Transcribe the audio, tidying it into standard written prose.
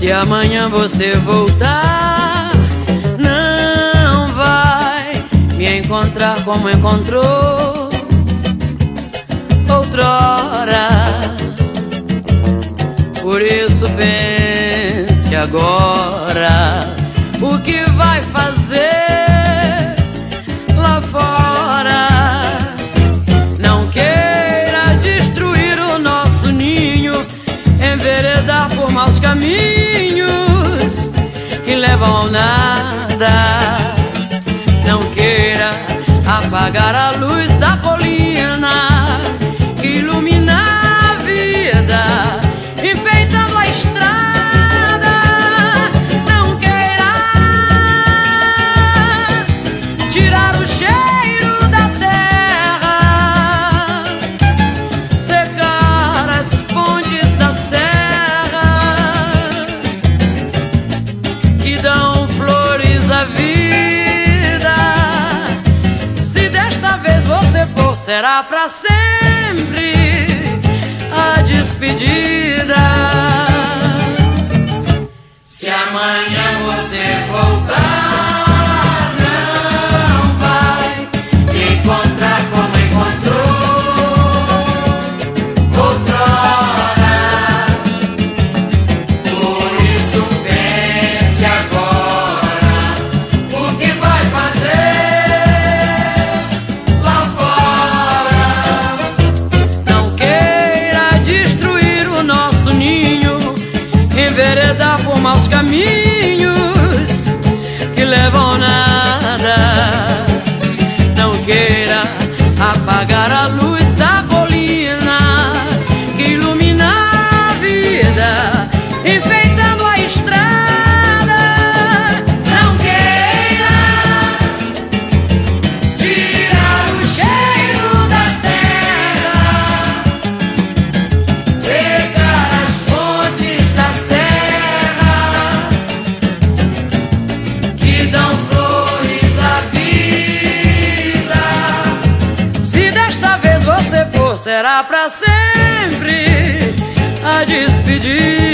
Se amanhã você voltar, não vai me encontrar como encontrou outrora. Por isso pense agora o que vai fazer lá fora. Não queira destruir o nosso ninho, enveredar por maus caminhos que levam ao nada. Não queira apagar a luz da colina que ilumina a vida, enfeitando a estrada. Não queira tirar o cheiro da terra, secar as fontes da serra que dão flores à vida. Se desta vez você for, será pra sempre a despedida. Se amanhã você voltar, não vai te encontrar como encontrou outrora. Por isso pense agora o que vai fazer lá fora. Não queira destruir o nosso ninho, enveredar por maus caminhos que levam ao nada. Não queira apagar a luz da colina que ilumina a vida, enfeitando a estrada. Não queira tirar o cheiro da terra, secar as fontes da serra que dão flores à vida. Se desta vez você for, será pra sempre a despedida.